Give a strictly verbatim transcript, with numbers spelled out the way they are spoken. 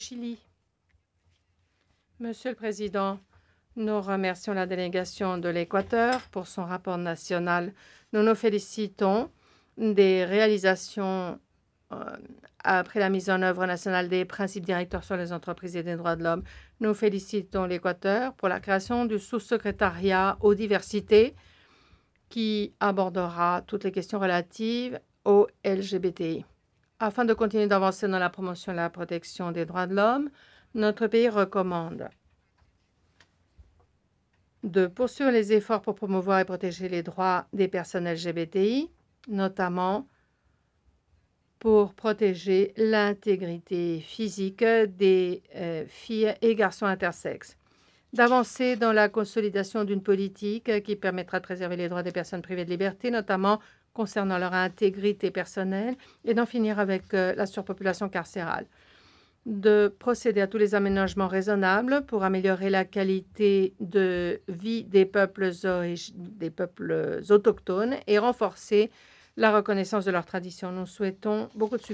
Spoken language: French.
Chili. Monsieur le Président, nous remercions la délégation de l'Équateur pour son rapport national. Nous nous félicitons des réalisations euh, après la mise en œuvre nationale des principes directeurs sur les entreprises et des droits de l'homme. Nous félicitons l'Équateur pour la création du sous-secrétariat aux diversités qui abordera toutes les questions relatives aux L G B T I. Afin de continuer d'avancer dans la promotion et la protection des droits de l'homme, notre pays recommande de poursuivre les efforts pour promouvoir et protéger les droits des personnes L G B T I, notamment pour protéger l'intégrité physique des euh, filles et garçons intersexes, d'avancer dans la consolidation d'une politique qui permettra de préserver les droits des personnes privées de liberté, notamment concernant leur intégrité personnelle, et d'en finir avec euh, la surpopulation carcérale, de procéder à tous les aménagements raisonnables pour améliorer la qualité de vie des peuples, des peuples autochtones et renforcer la reconnaissance de leurs traditions. Nous souhaitons beaucoup de succès.